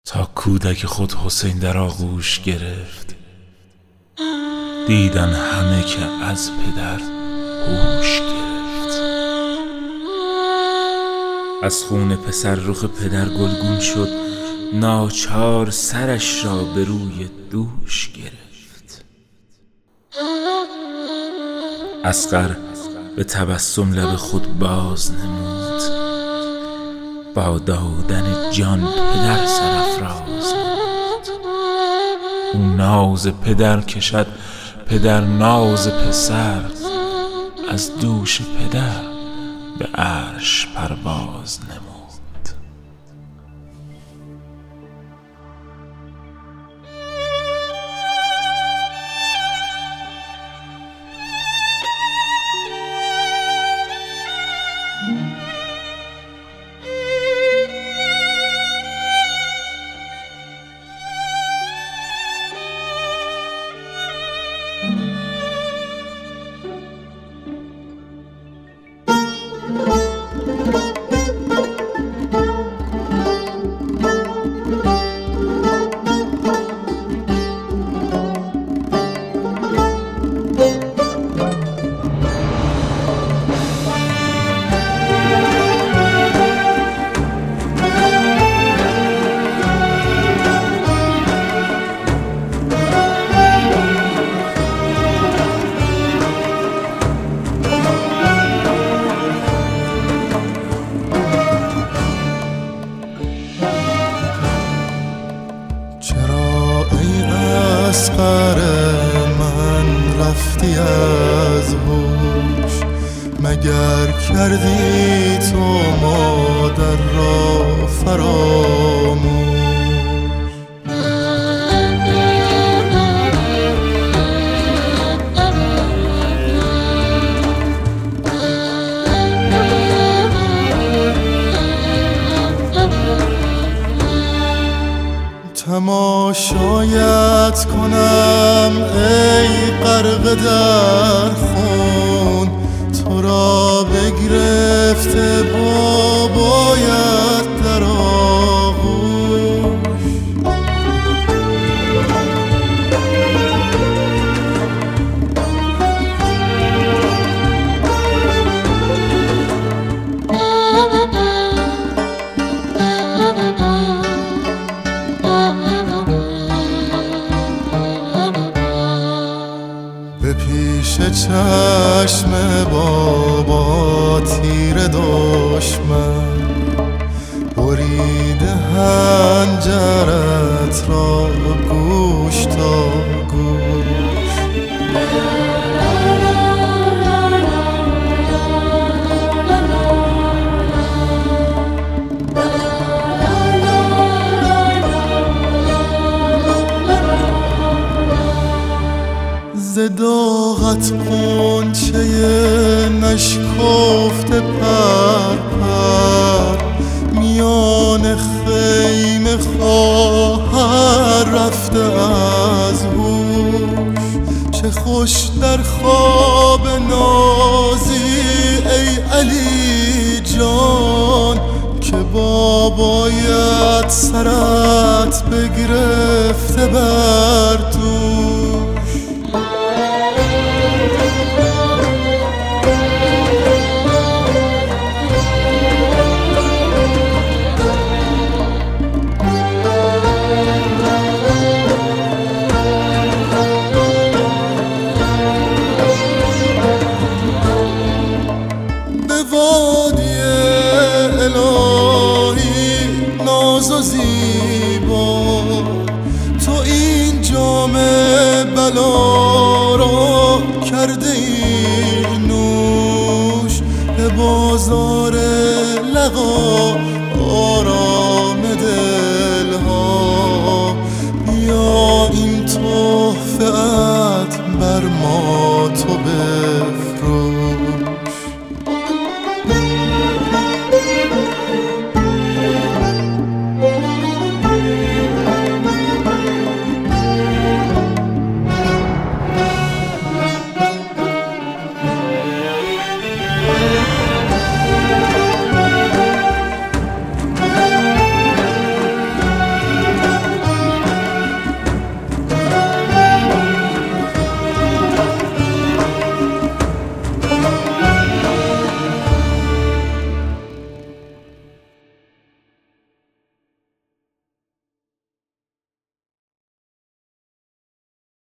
تا کودک خود حسین در آغوش گرفت. دیدن همه که از پدر هوش گرفت. از خون پسر رخ پدر گلگون شد، ناچار سرش را به روی دوش گرفت. اصغر به تبسم لب خود باز نمود، با دادن جان پدر سرافراز نمود. او ناز پدر کشد، پدر ناز پسر، از دوش پدر به عرش پرواز نمود. اصغر من رفتی از هوش، مگر کردی تو مادر را فراموش؟ تماشایت کنم ای غرق در خون، تو را بگرفته بابایت در آغوش. به پیش چشم بابا تیر دشمن، بریده حنجرت را گوش تا گوش. ز داغت غنچه نشکفته پر پر، میان خیمه خواهر رفته از هوش. چه خوش در خواب نازی ای علی جان، که بابایت سرت بگرفته بر